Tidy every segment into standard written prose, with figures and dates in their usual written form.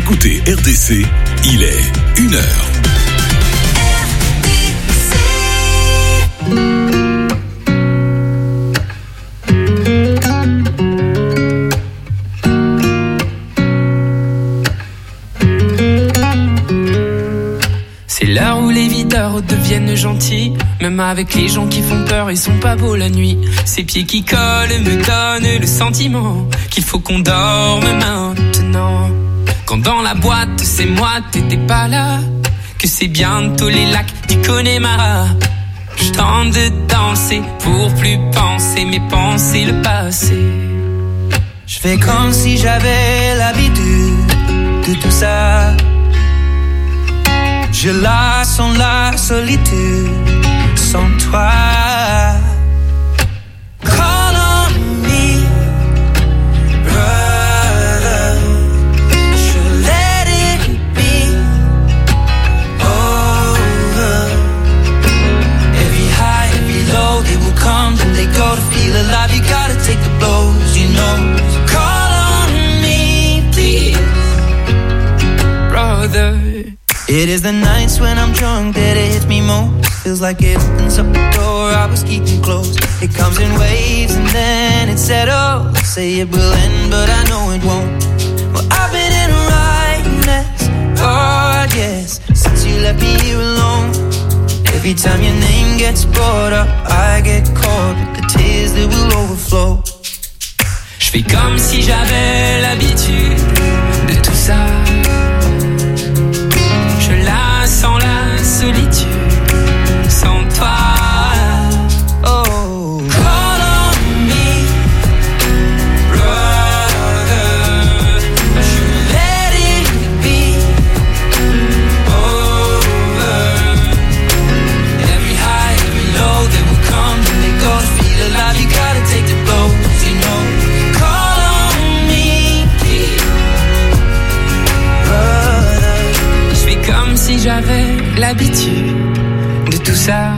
écoutez RDC, il est 1h. C'est l'heure où les videurs deviennent gentils. Même avec les gens qui font peur, ils sont pas beaux la nuit. Ces pieds qui collent me donnent le sentiment qu'il faut qu'on dorme maintenant. Quand dans la boîte, c'est moi, t'étais pas là. Que c'est bientôt les lacs du Connemara. Je tente de danser pour plus penser, mais penser le passé. Je fais comme si j'avais l'habitude de tout ça. Je la sens la solitude sans toi. Call on me, brother. Should let it be over. Every high, every low, they will come and they go. To feel alive, you gotta take the blows, you know. So call on me, please, brother. It is the nights when I'm drunk that it hits me most. Feels like it opens up the door I was keeping closed. It comes in waves and then it settles. Say it will end, but I know it won't. Well, I've been in a right mess, oh yes, since you left me here alone. Every time your name gets brought up, I get caught with the tears that will overflow. Je fais comme si j'avais l'habitude de tout ça. Je la sens la solitude sans toi. Oh, call on me, brother. I should let it be over. Every high, every low, they will come and they go. To feel alive, you gotta take the blows, you know. Call on me, please, brother. Je fais comme si j'avais l'habitude de tout ça.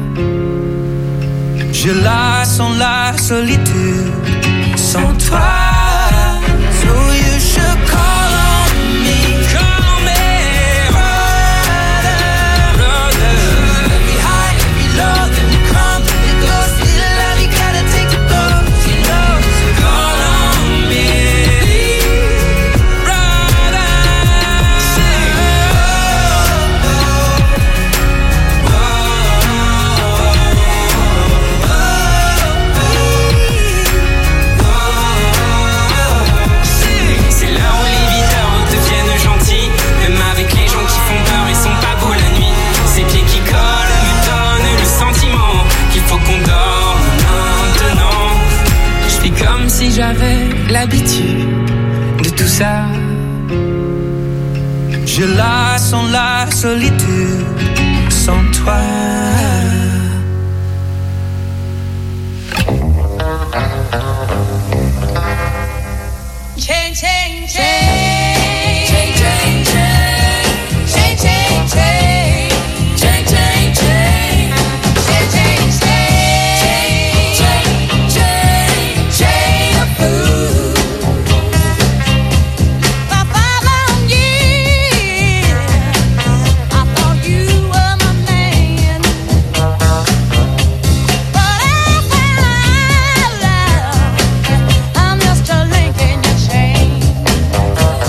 Je la sens la solitude sans toi. So you should call on me. Call on me, brother. Every high, every low, then we come, then we go. Feel alive, you gotta take the blows, you know. So call on me, brother. C'est l'heure où les videurs deviennent gentils. Même avec les gens qui font peur, ils sont pas beaux la nuit. Ces pieds qui collent me donnent le sentiment qu'il faut qu'on dorme maintenant. Je fais comme si j'avais l'habitude de tout ça. je la sens la solitude sans toi. Chain, chain, chain. Chain, chain, chain. Chain, chain, chain. Chain, chain, chain. Chain, chain, chain. Chain, chain, chain of food. For 5 long years, I thought you were my man. But I found out I'm just a link in your chain.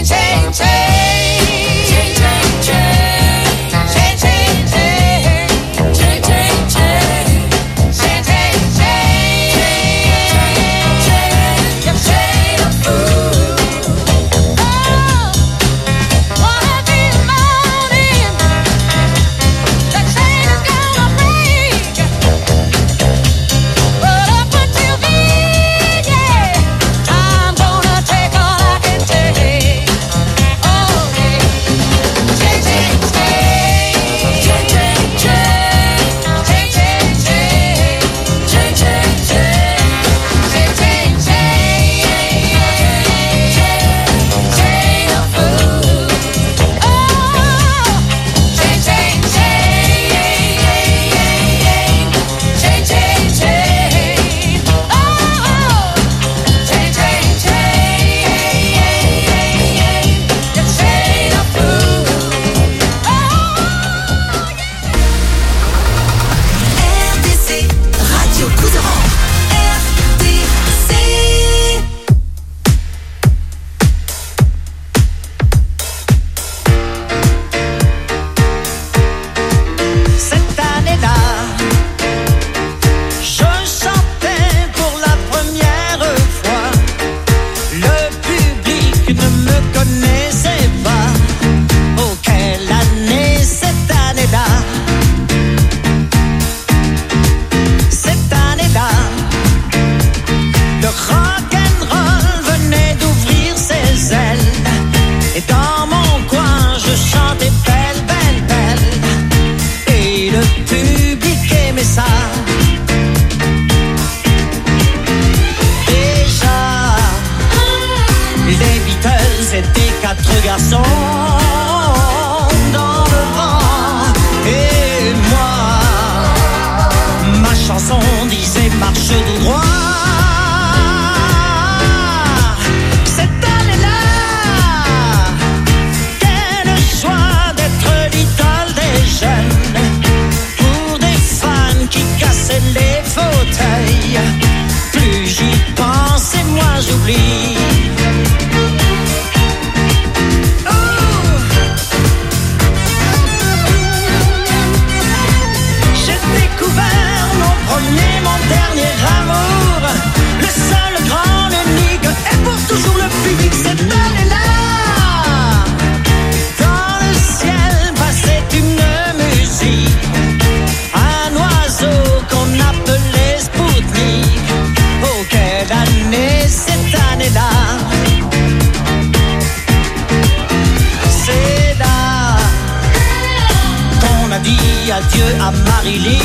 Adieu à Marilyn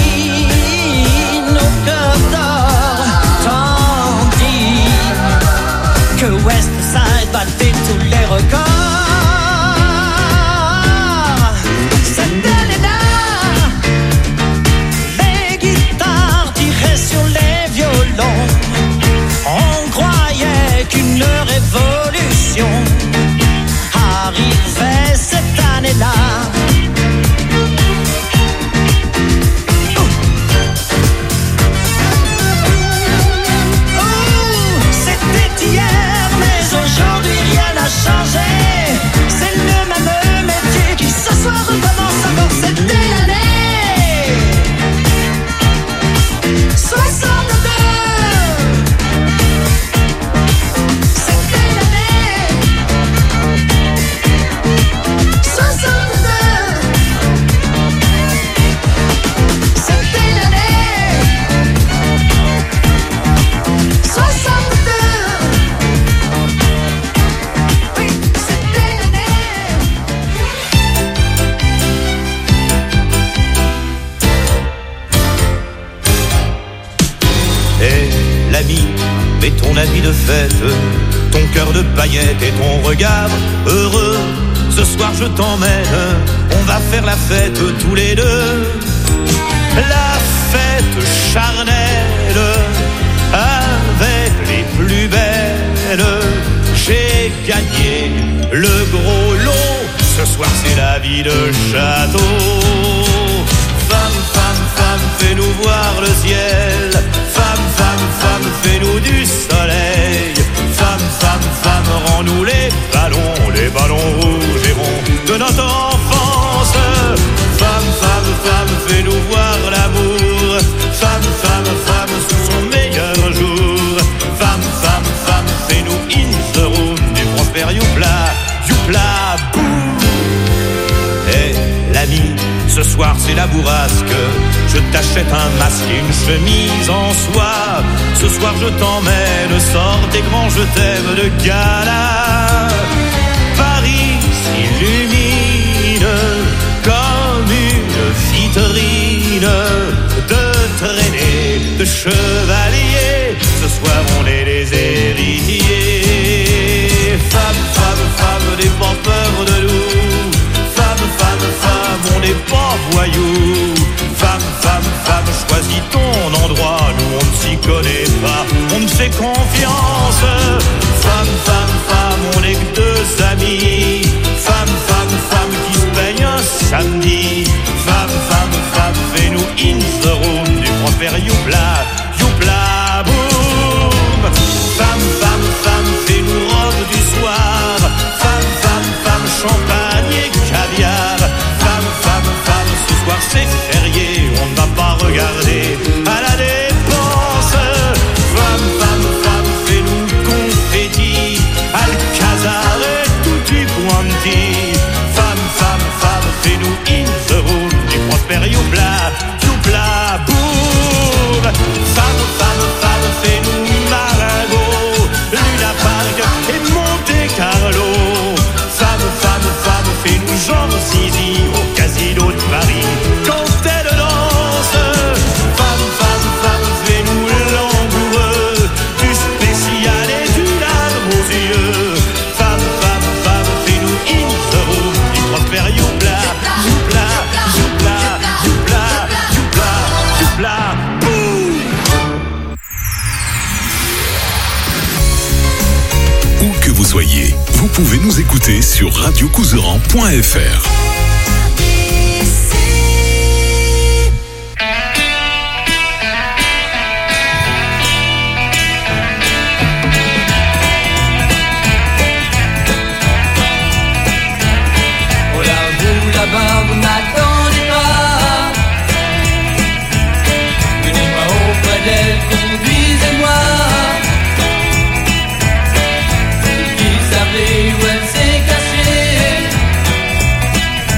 au cœur d'or, tandis que Westside battait tous les records. Cette année-là, les guitares tiraient sur les violons. On croyait qu'une révolution arrivait cette année-là. Changé, c'est le même métier qui ce soir recommence encore. C'était l'année 62. C'était l'année 62. C'était l'année 62. L'ami, mets ton habit de fête, ton cœur de paillettes et ton regard heureux. Ce soir je t'emmène, on va faire la fête tous les deux. La fête charnelle, avec les plus belles. J'ai gagné le gros lot, ce soir c'est la vie de château. Femme, femme, femme, fais-nous voir le ciel. Femme, femme, femme, fais-nous du soleil. Femme, femme, femme, rends-nous les ballons, les c'est la bourrasque. Je t'achète un masque et une chemise en soie. Ce soir je t'emmène, sors tes grands je t'aime de gala. Paris s'illumine comme une vitrine de traînées, de chevaliers. Ce soir on est les héritiers. Femme, femme, femme, n'aie pas peur de nous. Femme, femme, femme, on n'est pas voyous. Femme, femme, femme, choisis ton endroit. Nous on ne s'y connaît pas, on me fait confiance. Femme, femme, femme, on n'est que deux amis. Femme, femme, femme, qui se baigne un samedi. Femme, femme, femme, fais-nous in the room du grand-père Youpla, Youpla, boum. Femme, femme, femme, fais-nous robe du soir. Femme, femme, femme, champagne et caviar. Femme, femme, femme, ce soir c'est férié, on ne va pas regarder à la dépense. Femme, femme, femme, fais-nous confetti, Alcazar et tutti quanti. Femme, femme, femme, fais-nous in the room du prospère Youpla, Youpla, boum. Femme, femme, femme, fais-nous Marengo, Luna Park et Monte Carlo. Femme, femme, femme, fais-nous Jean Zizi au casino de Paris quand elle danse. Femme, femme, femme, fais-nous langoureux du spécial et du larme aux yeux. Femme, femme, femme, fais-nous in the room du prospère Youpla, Youpla, Youpla, Youpla, Youpla, Youpla, boum. Où que vous soyez, vous pouvez nous écouter sur radiocouseran.fr. Oh là, vous là-bas, vous n'attendez pas. Venez-moi auprès d'elle, conduisez-moi. Vous qui savez où elle s'est cachée.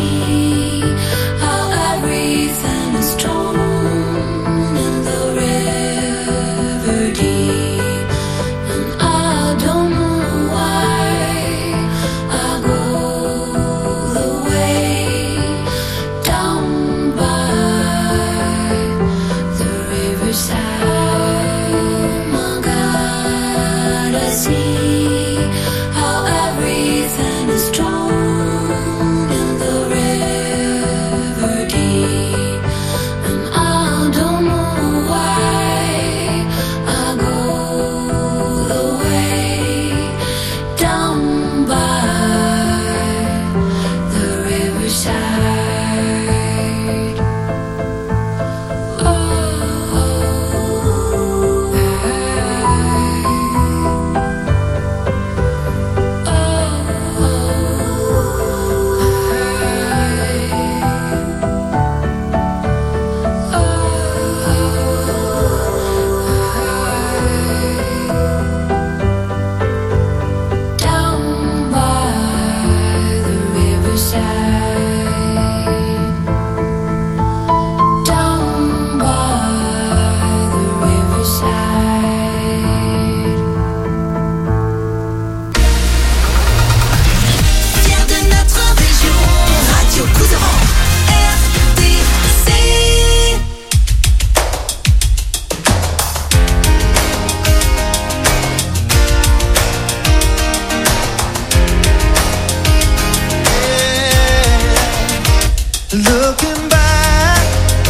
see how everything is torn in the river deep, and I don't know why I go the way down by the riverside. My God, I see how everything is torn in the river deep, and I don't know why I go the way down by the riverside. Down by the riverside, down by the riverside. Fier de notre région, Radio Couserans, RDC. Looking back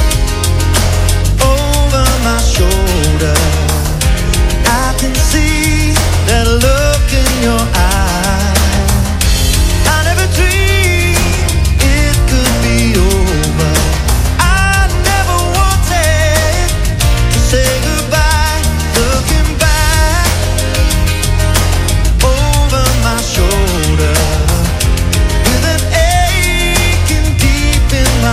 over my shoulder, I can see that look in your eye. I never dreamed it could be over. I never wanted to say goodbye. Looking back over my shoulder, with an aching deep in my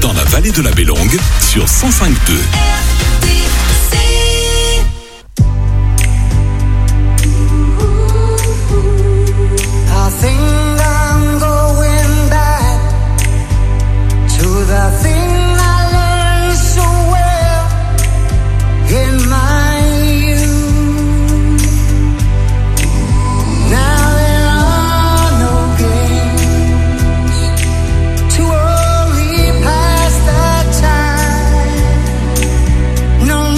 dans la vallée de la Bélongue sur 105.2. I think I'm going back to the thing I learned so well in my youth. Now there are no games to only pass the time. No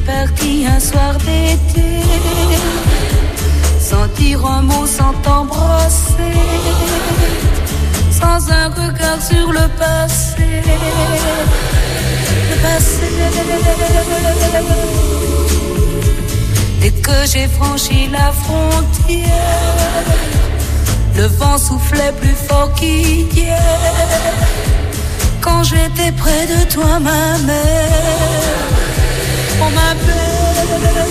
partie un soir d'été, sans dire un mot, sans t'embrasser, sans un regard sur le passé. Le passé. Dès que j'ai franchi la frontière, le vent soufflait plus fort qu'hier. Quand j'étais près de toi, ma mère, oh ma belle.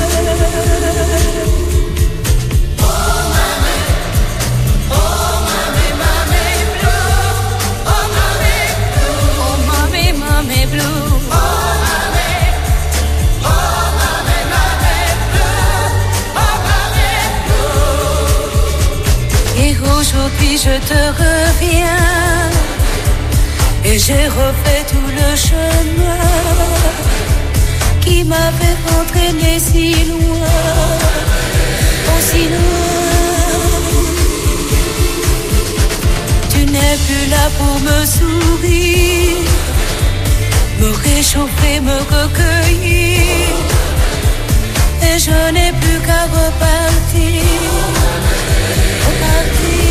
Oh mamie, oh mamie, mamie blue, oh mamie blue, oh mamie, mamie blue, oh mamie, oh mamie, mamie blue, oh mamie blue. Et aujourd'hui je te reviens, et j'ai refait tout le chemin qui m'avait entraîné si loin, oh si loin. Tu n'es plus là pour me sourire, me réchauffer, me recueillir, et je n'ai plus qu'à repartir, repartir.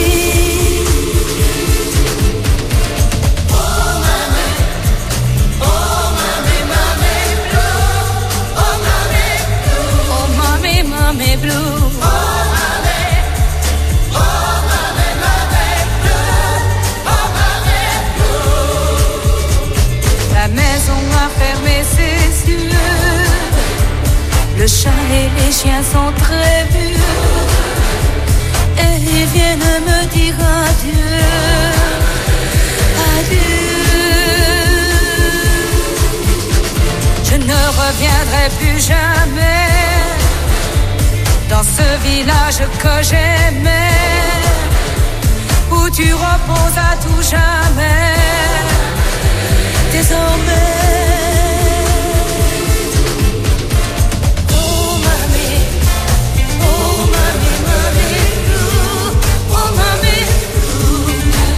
Mamie blue, oh mamie, oh mamie, mamie blue, oh mamie blue. La maison a fermé ses yeux, le chat et les chiens sont très vieux, et ils viennent me dire adieu, adieu. Je ne reviendrai plus jamais dans ce village que j'aimais, où tu reposes à tout jamais, désormais. Oh mamie, oh mamie, mamie blue, oh mamie blue,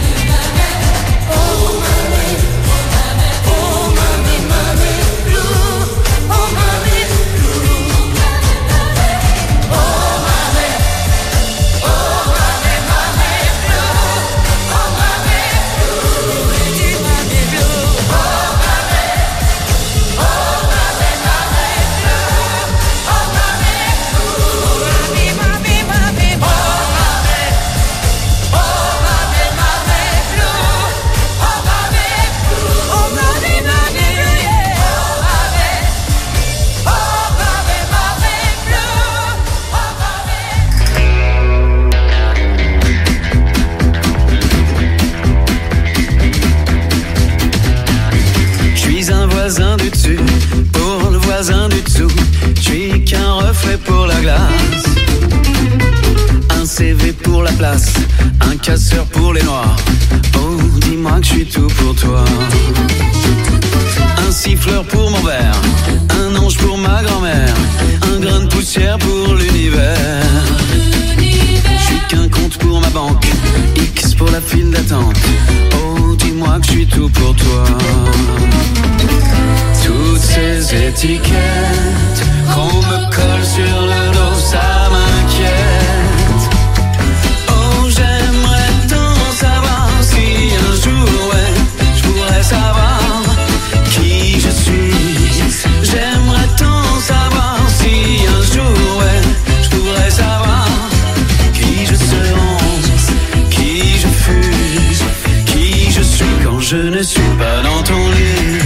oh mamie, oh mamie, mamie blue, oh mamie blue. Pour le voisin du dessous, je suis qu'un reflet pour la glace. Un CV pour la place, un casseur pour les noirs. Oh, dis-moi que je suis tout pour toi. Un siffleur pour mon verre, un ange pour ma grand-mère, un grain de poussière pour l'univers. Je suis qu'un compte pour ma banque, X pour la file d'attente. Oh, dis-moi que je suis tout pour toi. Toutes ces étiquettes qu'on me colle sur le dos, ça m'inquiète. Oh, j'aimerais tant savoir si un jour, ouais, je pourrais savoir qui je suis. J'aimerais tant savoir si un jour, ouais, je pourrais savoir qui je serai, qui je fus, qui je suis quand je ne suis pas dans ton lit.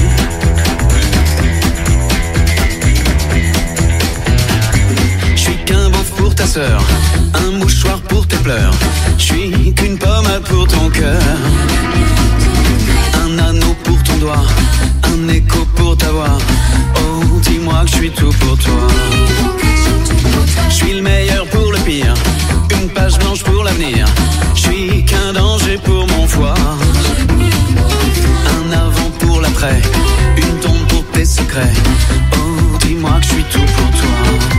Ta sœur, un mouchoir pour tes pleurs. Je suis qu'une pommade pour ton cœur. Un anneau pour ton doigt, un écho pour ta voix. Oh, dis-moi que je suis tout pour toi. Je suis le meilleur pour le pire, une page blanche pour l'avenir. Je suis qu'un danger pour mon foie. Un avant pour l'après, une tombe pour tes secrets. Oh, dis-moi que je suis tout pour toi.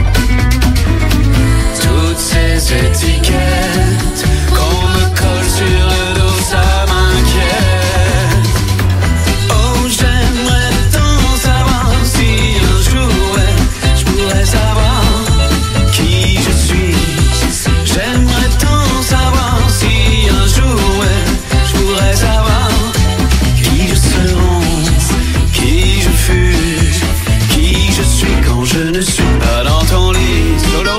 Toutes ces étiquettes qu'on me colle sur le dos, ça m'inquiète. Oh, j'aimerais tant savoir si un jour je ne suis pas dans ton lit. Solo.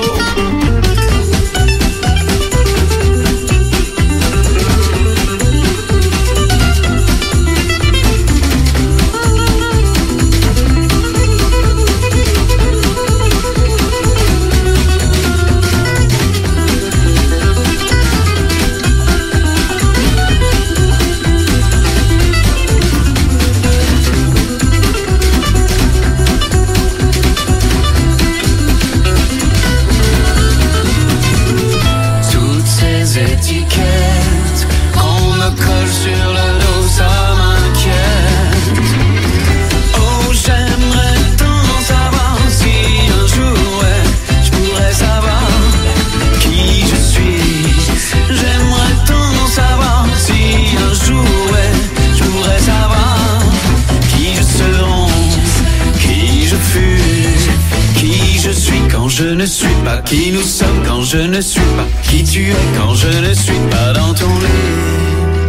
Je ne suis pas qui nous sommes quand je ne suis pas qui tu es quand je ne suis pas dans ton lit.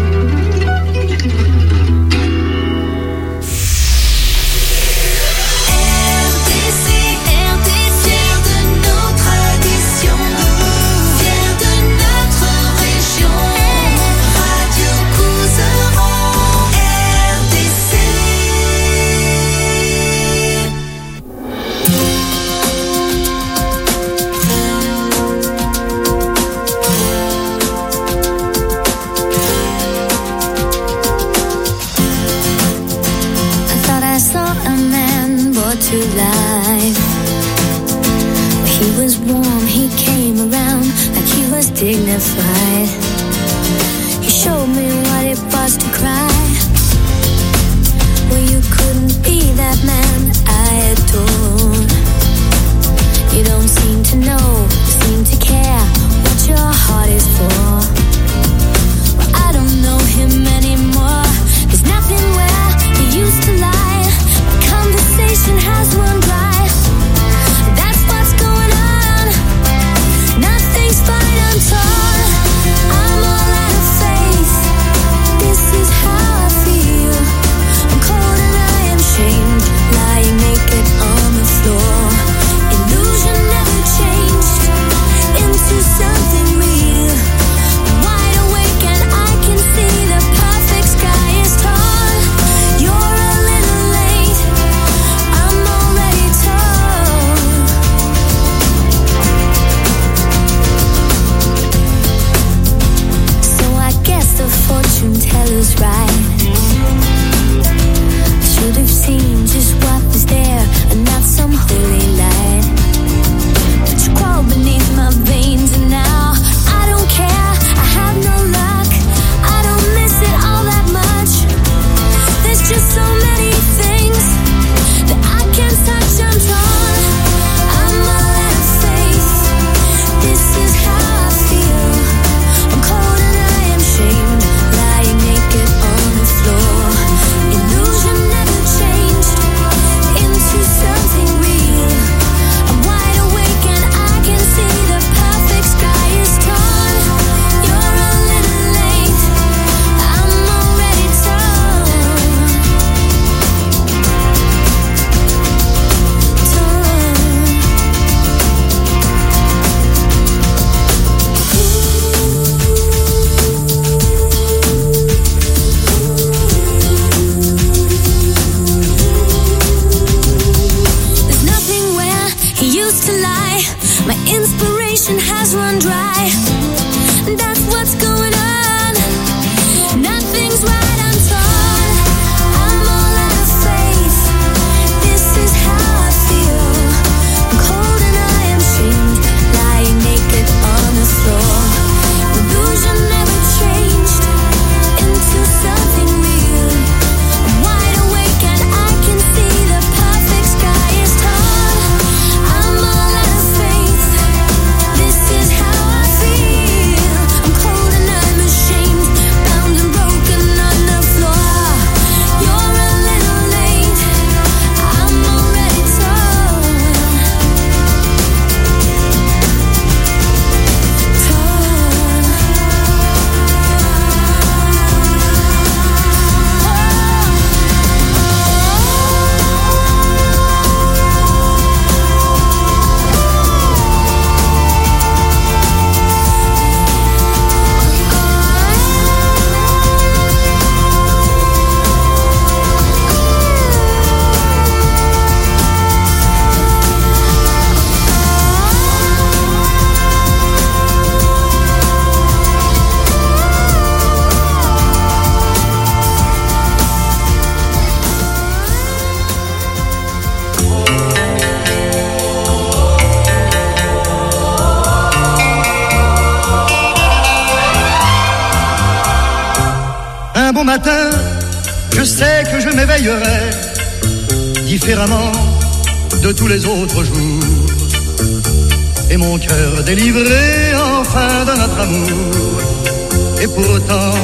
Dignified. He showed me what it was to cry. Well, you couldn't be that man I adore. You don't seem to know, seem to care what your heart is for. Well, I don't know him anymore. There's nothing where he used to lie. My conversation has run dry. That's what's going on. Nothing's fine until I'm all out of faith. This is how I feel. I'm cold and I am shamed, lying naked on the floor. Illusion never changed into something real. I'm wide awake and I can see the perfect sky is tall. You're a little late, I'm already told. So I guess the fortune teller's right. I should have seen just what was there and not some holy light. But you crawl beneath my veins and now I don't care, I have no luck. I don't miss it all that much. There's just so many things that I can't touch until I'm all out of faith. This is how I feel. I'm cold and I am shamed, lying naked on the floor. Illusion never changed into something real. I'm wide awake and I can see the perfect sky is tall. You're a little late, I'm already told. There's nothing where he used to lie. My inspiration has run dry. That's what's going on. Nothing's right until I'm all out of faith. This is how I feel. I'm cold and I am shamed, lying naked on the floor. Illusion never changed into something real. I'm wide awake and I can see the perfect sky is tall. I'm all out of faith. This is how I feel. I'm cold and I'm ashamed, bound and broken on the floor. bon matin, je sais que je m'éveillerai différemment de tous les autres jours. Et mon cœur délivré enfin de notre amour. Et pourtant,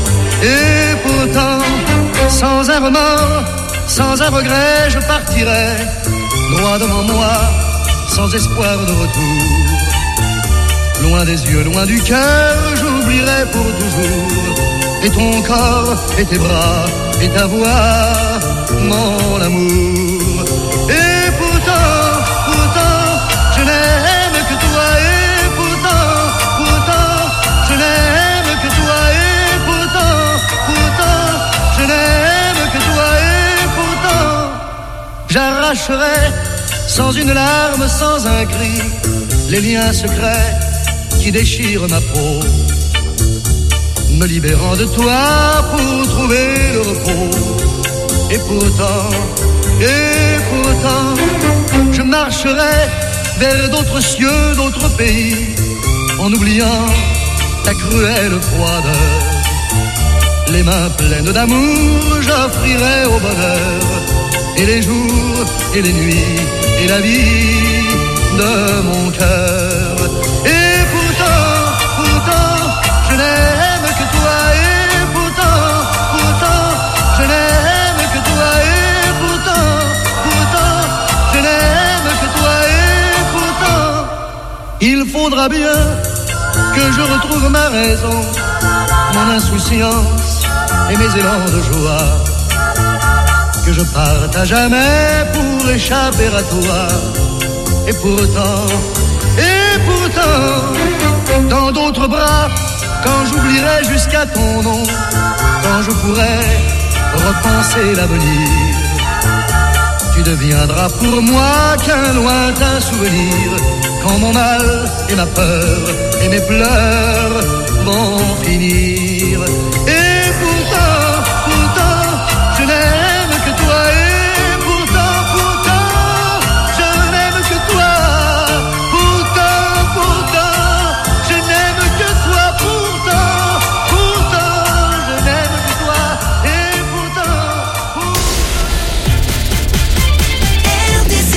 sans un remords, sans un regret, je partirai droit devant moi, sans espoir de retour. Loin des yeux, loin du cœur, j'oublierai pour toujours. Et ton corps, et tes bras, et ta voix, mon amour. Et pourtant, je n'aime que toi. Et pourtant, je n'aime que toi. Et pourtant, je n'aime que toi. Et pourtant, j'arracherai sans une larme, sans un cri, les liens secrets qui déchirent ma peau, me libérant de toi pour trouver le repos. Et pourtant, je marcherai vers d'autres cieux, d'autres pays, en oubliant ta cruelle froideur. Les mains pleines d'amour, j'offrirai au bonheur, et les jours, et les nuits, et la vie de mon cœur. Et pourtant, je n'aime que toi. Et pourtant, je n'aime que toi. Et pourtant, je n'aime que toi. Et pourtant, il faudra bien que je retrouve ma raison, mon insouciance et mes élans de joie, que je parte à jamais pour échapper à toi. Et pourtant, dans d'autres bras, quand j'oublierai jusqu'à ton nom, quand je pourrai repenser l'avenir, tu deviendras pour moi qu'un lointain souvenir, quand mon mal et ma peur et mes pleurs vont finir. Et pourtant, je n'aime que toi. Et pourtant, je n'aime que toi. Pourtant, je n'aime que toi. Pourtant, je n'aime que toi. Et pourtant, RDC.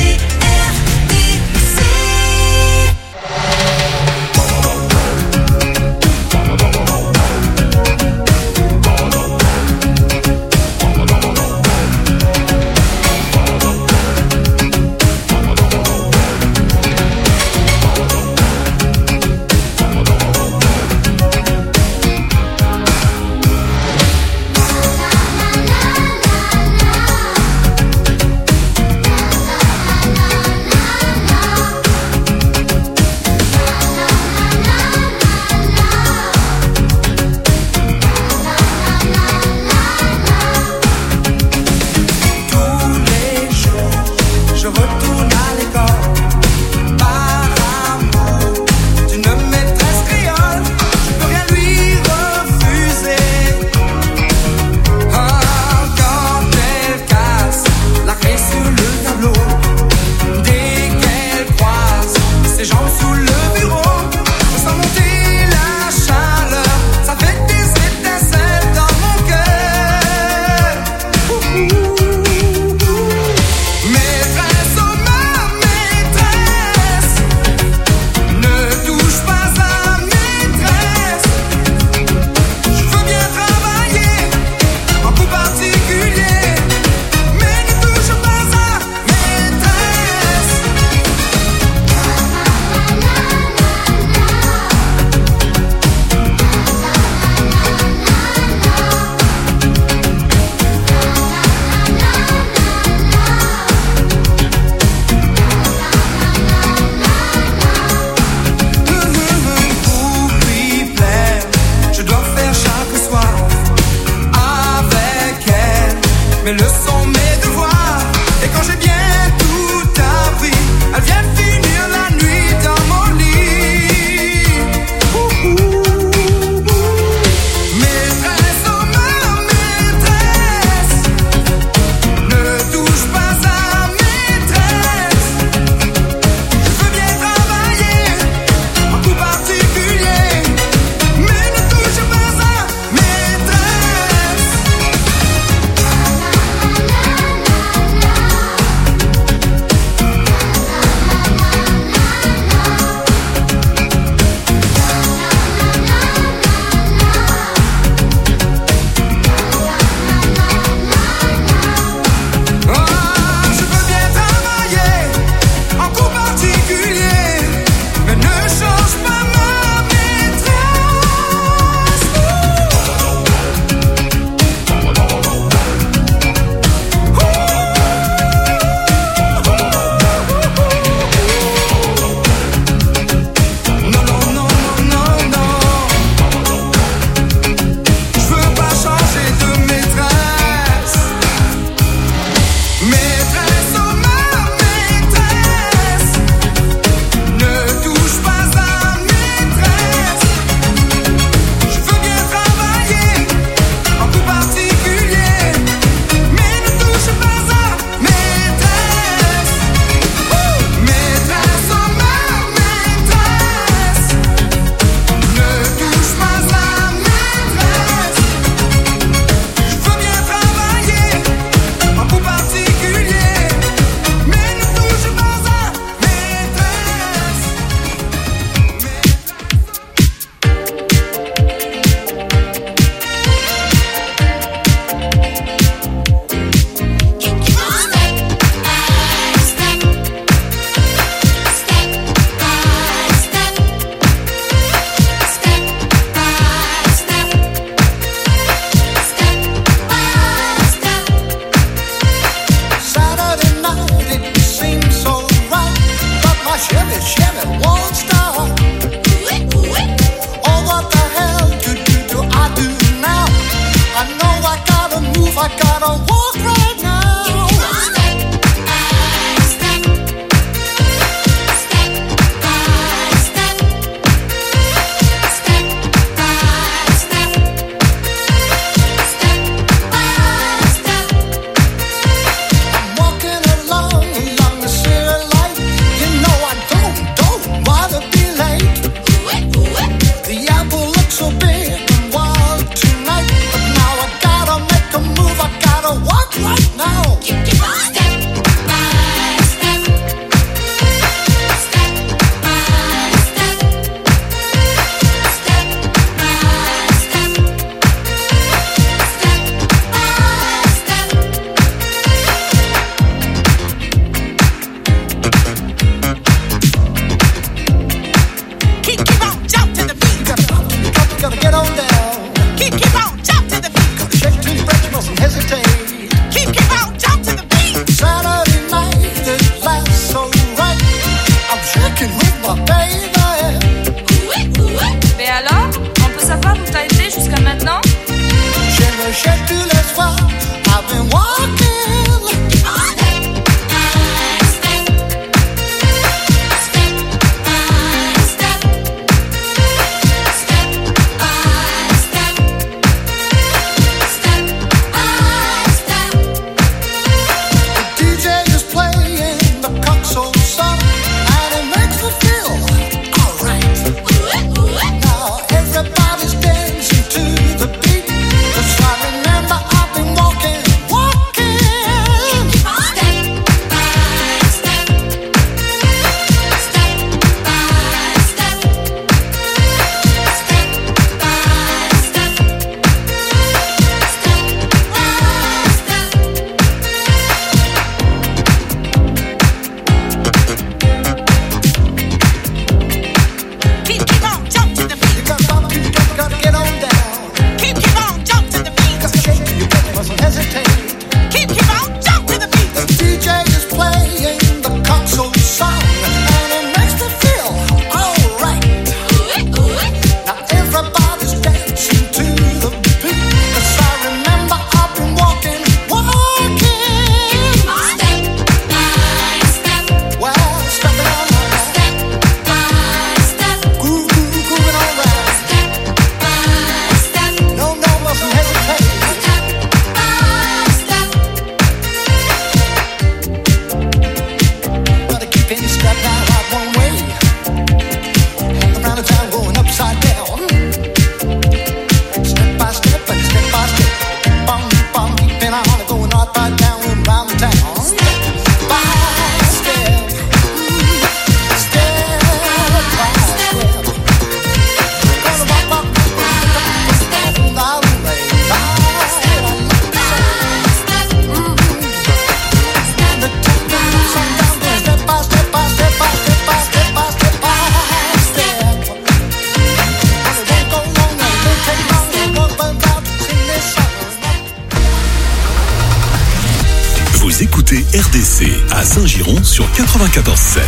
écoutez RDC à Saint-Giron sur 94.7.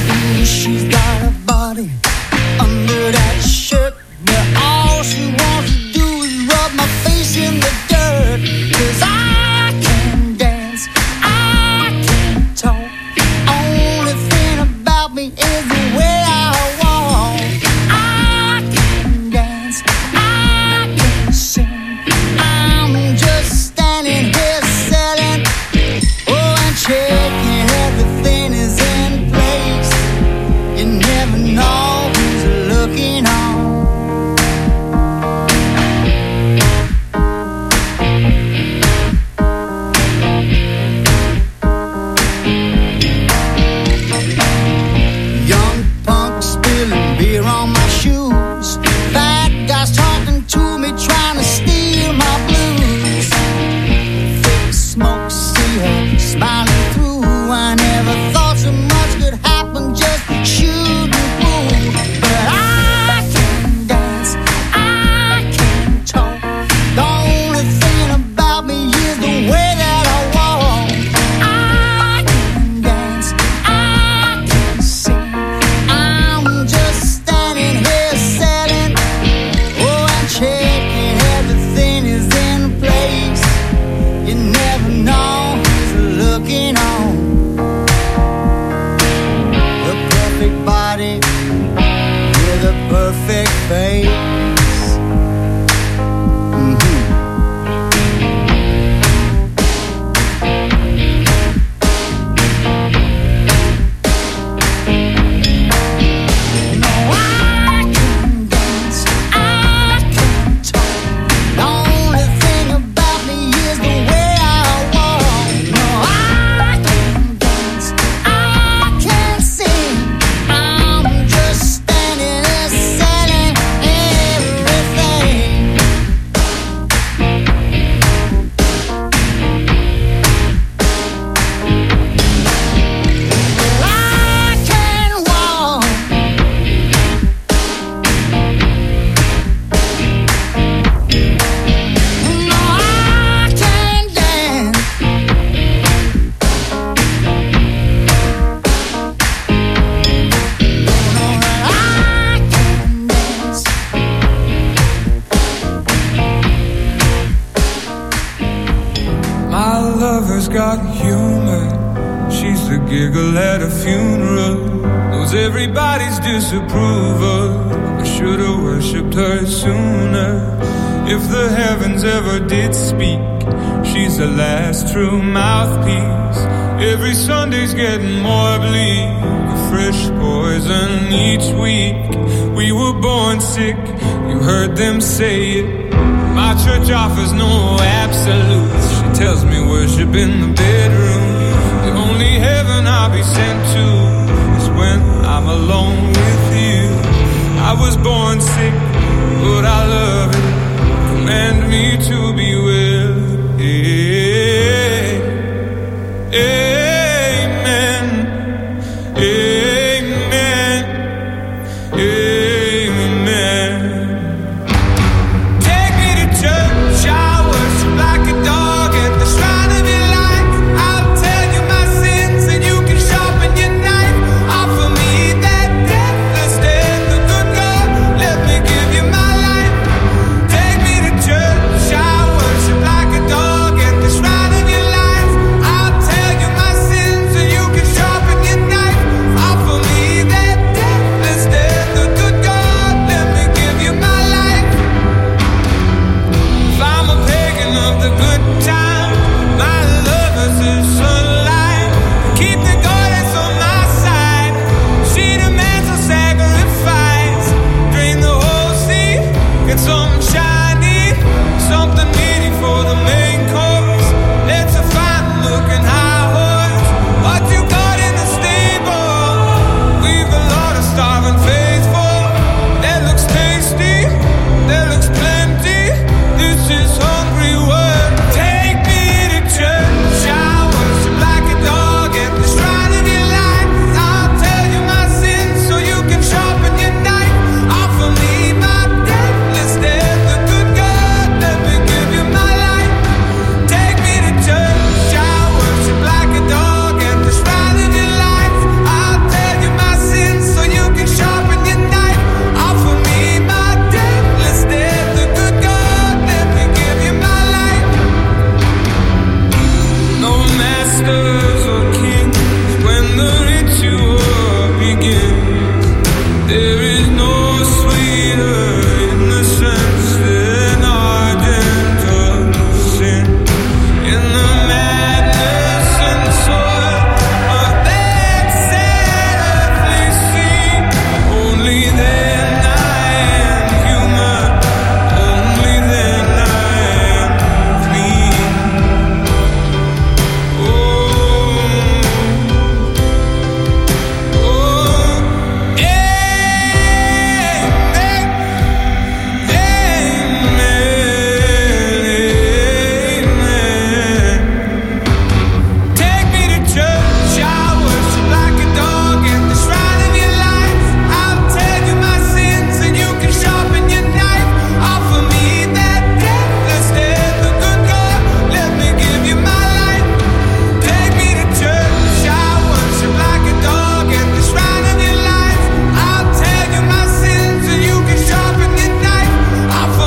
Under that shirt, but all she wants in the dirt. 'Cause I can dance, I can talk. Only thing about me is the way I walk. I can dance, I can sing. I'm just standing here selling, oh, and checking everything is in place. You never know who's looking on. Young punk spilling beer on my shoes. Bad guys talking to me, trying to steal my blues. Thick smoke, see her smiling through. I never thought so much could happen, just shooting through. But I can dance, I can talk. The only thing about me is the way that I walk. I can dance, I can sing. I'm just standing here selling, oh, and checking everything is in place. You never know who's looking on. The perfect body with a perfect face. No, I can dance, I can talk. The only thing about me is the way I walk. No, I can dance, I can sing. I'm just standing there selling everything. I can walk. No, I can dance. No, I can dance. My lover's got humor. She's the giggle at a funeral. Knows everybody's disapproval. I should've worshipped her sooner. If the heavens ever did speak, she's the last true mouthpiece. Every Sunday's getting more bleak. A fresh poison each week. We were born sick, you heard them say it. My church offers no absolutes. She tells me worship in the bedroom. The only heaven I'll be sent to is when I'm alone with you. I was born sick, but I love it. Command me to be